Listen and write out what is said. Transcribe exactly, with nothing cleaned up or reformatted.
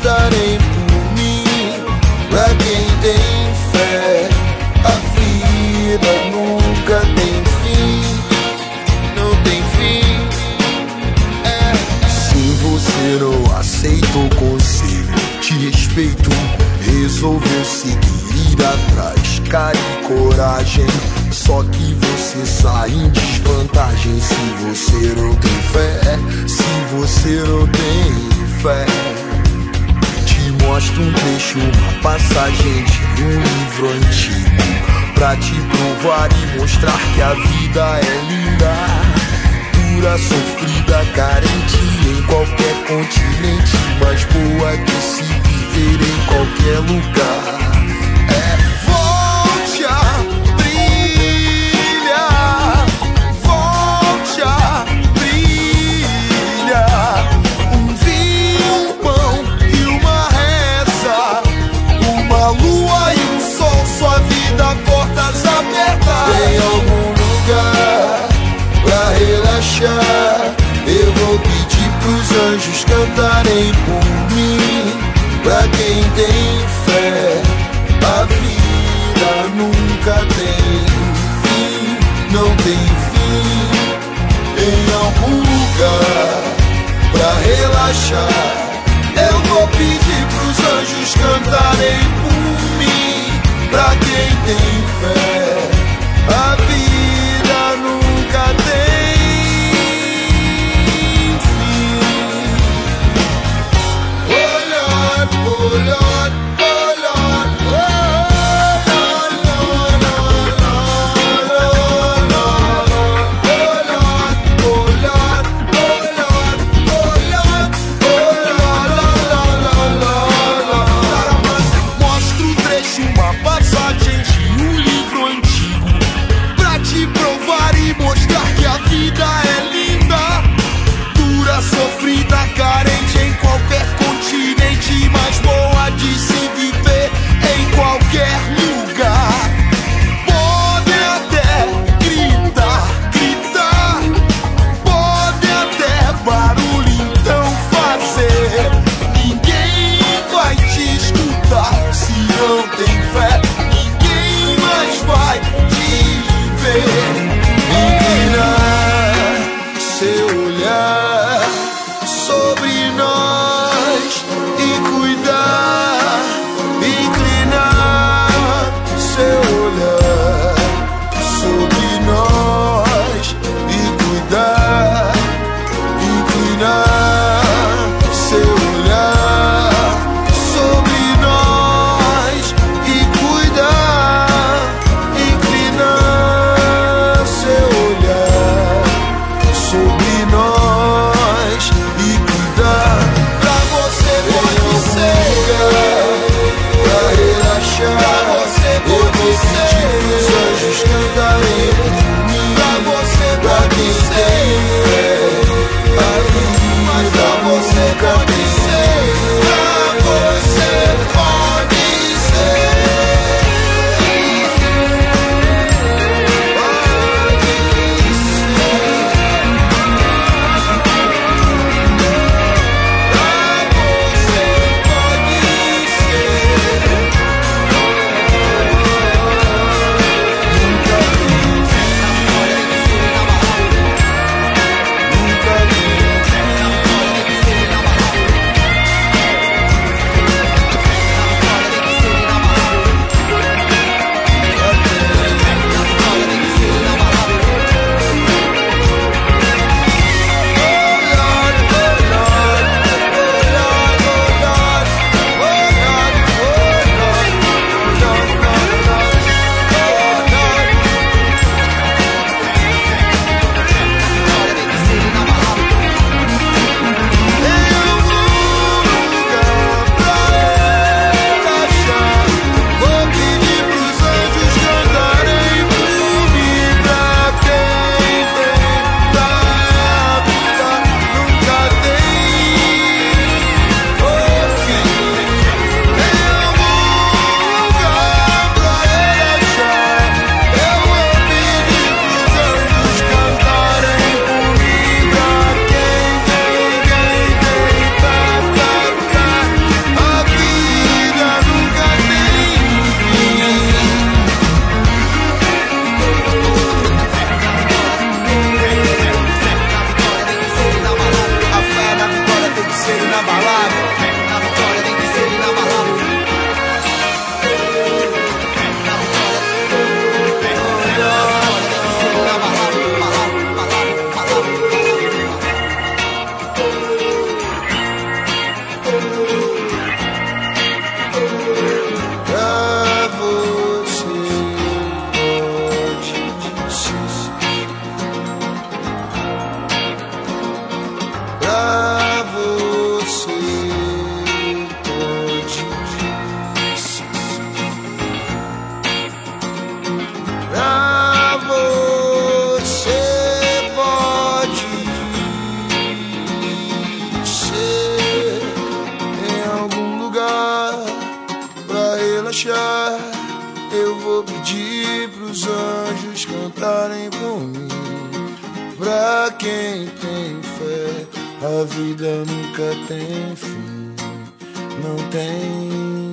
cantarem por mim. Pra quem tem fé, a vida nunca tem fim. Não tem fim. É. Se você não aceita o conselho, te respeito, resolveu seguir, ir atrás, cara e coragem. Só que você sai em desvantagem se você não tem fé. Se você não tem fé. Te mostro um trecho, uma passagem de um livro antigo, pra te provar e mostrar que a vida é linda, dura, sofrida, carente em qualquer continente, mas boa de se viver em qualquer lugar. É, volte a brilhar, volte a brilhar. Um vinho, um pão e uma reza, uma lua e um sol, sua vida, portas abertas. Tem algum lugar pra relaxar? Eu vou pedir pros anjos cantarem por mim. Pra quem tem fé, a vida nunca tem fim. Não tem fim. Em algum lugar pra relaxar, eu vou pedir pros anjos cantarem por mim. Pra quem tem fé, a vida nunca tem fim. Oh Lord, oh Lord, oh Lord, oh Lord, Lord, Lord, Lord, Lord, oh Lord, oh Lord, oh Lord, oh Lord. Mostra o trecho, uma passagem de um livro antigo, pra te cantarem por mim. Pra quem tem fé, a vida nunca tem fim. Não tem